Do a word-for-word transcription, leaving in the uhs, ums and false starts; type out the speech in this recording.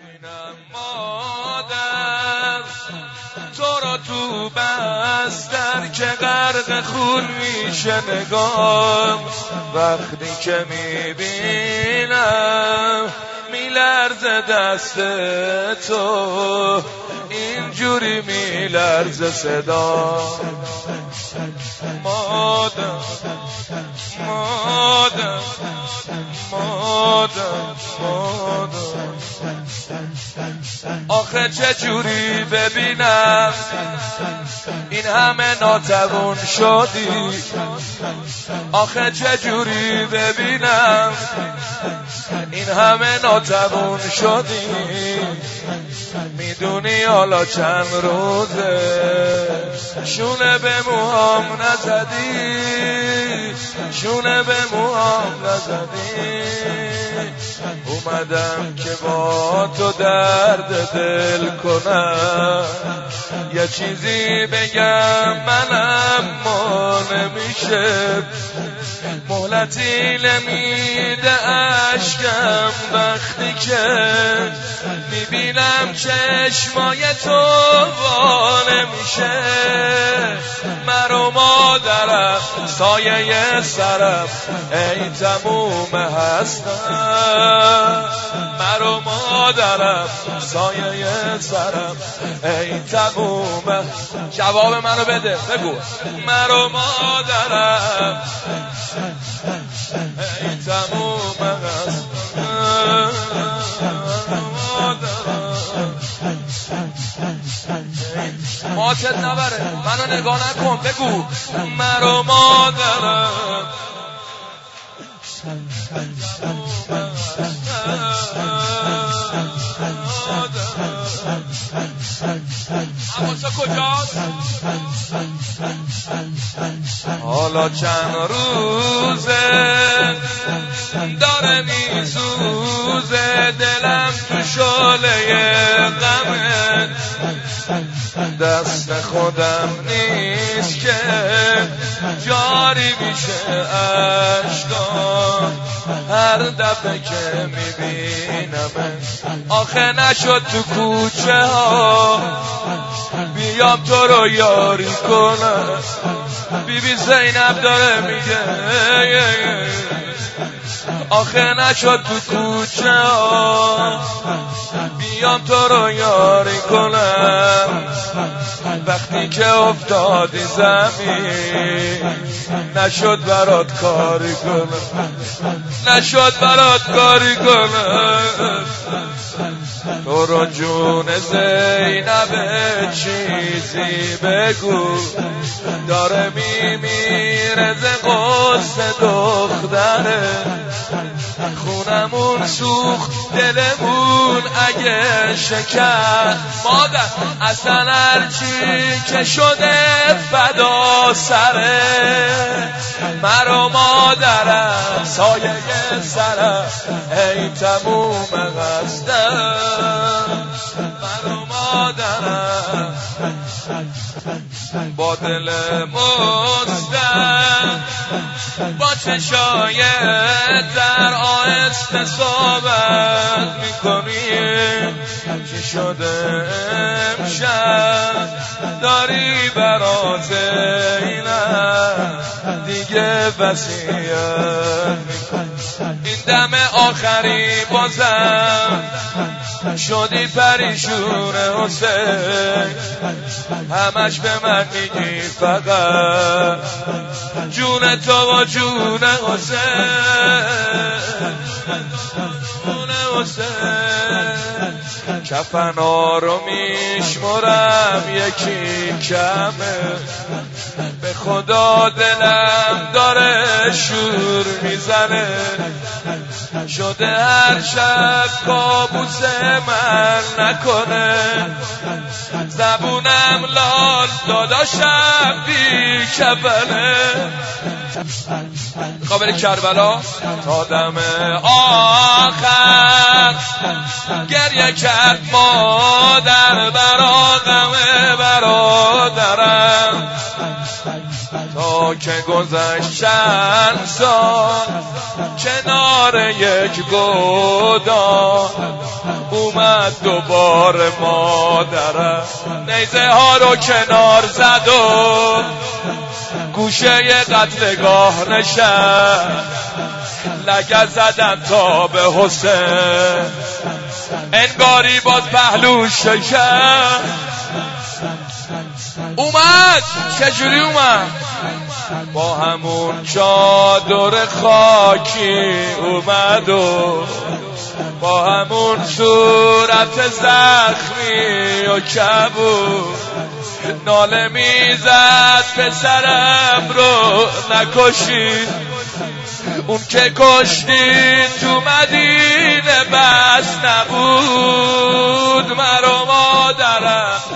ببینم مادر تو را تو بستر که غرق خون میشه نگام، وقتی که میبینم میلرزه دست تو، اینجوری میلرزه صدا. مادر مادر مادر مادر آخه چه جوری ببینم این همه ناتوان شدی، آخه چه جوری ببینم این همه ناتوان شدی، میدونی حالا چند روزه شونه به موهام نزدی، شونه به موهام نزدی. اومدم که با تو درد دل کنم، یه چیزی بگم منم ما نمیشه، مهلتی نمیده اشکم وقتی که میبینم چشمای تو وا نمیشه. مرا مادرم سایه سرم ای تموم هستم، مرا مادرم سایه سرم ای تموم. جواب منو بده بگو. مرا مادرم ای تموم هستم، ماتت نبره منو نگاه نکن بگو. مرا مادرم عباسا کجاست؟ حالا چند روزه داره میسوزه دلم تو شعله غمه، دست خودم نیست که جاری میشه اشکام هر دفعه که میبینم. آخه نشد تو کوچه ها بیام تو رو یاری کنم، بی بی زینب داره میگه آخه نشد تو کوچه ها بیام تو رو یاری کنم، وقتی که افتادی زمین نشد برات کاری کنم، نشد برات کاری کنم. تو رو جون زینب چیزی بگو، داره میمیره ز غصه دختره، خونمون سوخت دلمون اگه شکست. مادر اصلا هرچی که شده فدا سره، مرا مادرم سایه سرم ای تموم قصدم، مرا مادرم با دل مستم با چشای در آهسته صحبت میکنیم. چی شده امشب داری برات اینم دیگه وصیت میکنی، این دم آخری بازم شدی پریشون حسین، همش به من میگی فقط جون تو و جون حسین، جون حسین. کفنا رو میشمرم یکی کمه، به خدا دلم داره شور میزنه، شده هر شب کابوس من نکنه، زبونم لال داداشم بی کفنه. خبر کربلا تا دم آخر گریه کرد مادر برا غم برادرم، تا که گذشت چند سال کنار یک گودال اومد دوباره مادرم، نیزه ها رو کنار زد و گوشه قتلگاه نشست، لگد زدن تا به حسین، انگاری باز پهلو شکست. اومد چجوری اومد؟ با همون چادر خاکی اومد و با همون صورت زخمی و کبود، ناله میزد پسرم رو نکشید، اون که کشتی تو مدینه بس نبود، مرا مادرم